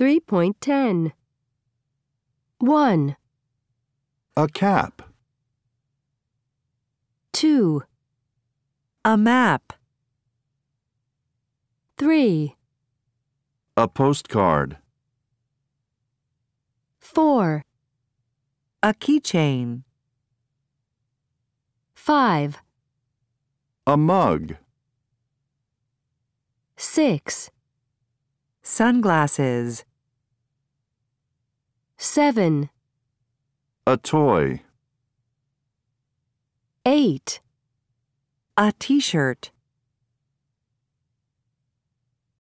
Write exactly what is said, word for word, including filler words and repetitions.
three point ten. one, A cap. two, A map. three, A postcard. four, A keychain. five, A mug. six, Sunglasses. seven, A toy. eight, A t-shirt.